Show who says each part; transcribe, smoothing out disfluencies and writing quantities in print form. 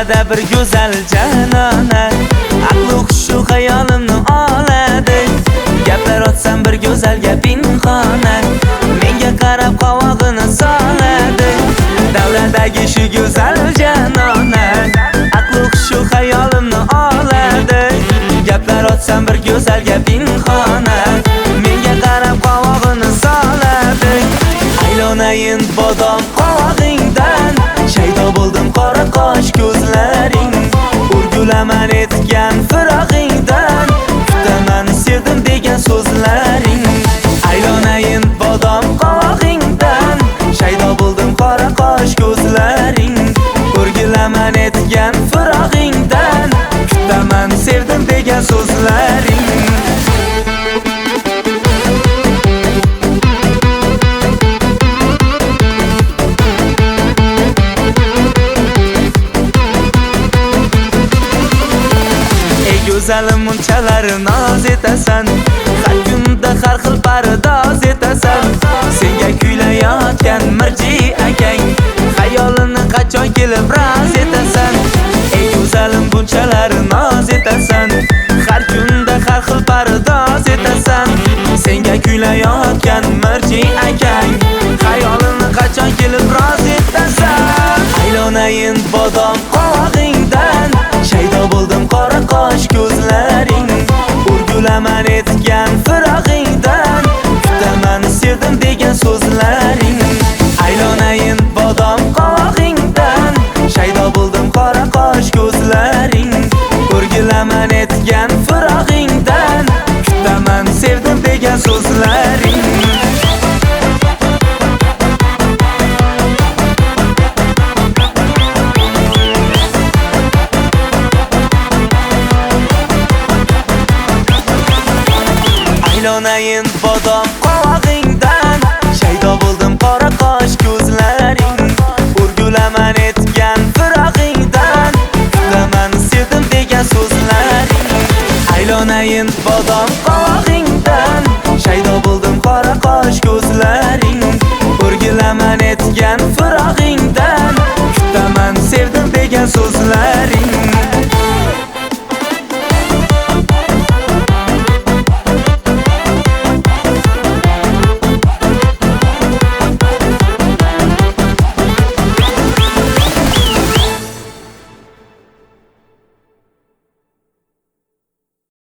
Speaker 1: davlada bir go'zal janona, aqli hushu xayolimni oladi. Gaplar otsam bir go'zal gapinxona, menga qarab qovog'ini soladi. Davladagi shu go'zal janona, aqli hushu xayolimni oladi. Gaplar otsam bir go'zal gapinxona, menga qarab qovog'ini soladi. Aylonayin bodom qovog'ingdan, shaydo bo'ldim qora qosh ko'zlaring. Urgulaman etgan firog'ingdan, kutaman sevdim degan so'zlaring. Aylonayin bodom qovog'ingdan, shaydo bo'ldim qora qosh ko'zlaring. Urgulaman etgan firog'ingdan, kutaman sevdim degan so'zlaring. Go'zalim munchalar noz etasan, har kunda har xil pardoz etasan. Senga kuylayotgan Mirji akang, xayolini qachon kelib roz etasan. Ey go'zalim bunchalar noz etasan, har kunda har xil pardoz etasan. Senga kuylayotgan Mirji akang, xayolini qachon kelib roz etasan. Aylonayin bodom qovog'ingdan, shaydo bo'ldim qora qosh ko'zlaring. Urgulaman etgan firog'ingdan, kutaman sevdim degan so'zlaring. Aylonayin bodom qovog'ingdan, shaydo bo'ldim qora qosh ko'zlaring. Urgulaman etgan firog'ingdan, kutaman sevdim degan so'zlaring. Aylonayin bodom qovog'ingdan, shaydo bo'ldim qora qosh ko'zlaring. Urgulaman etgan firog'ingdan, kutaman sevdim degan so'zlaring. Aylonayin bodom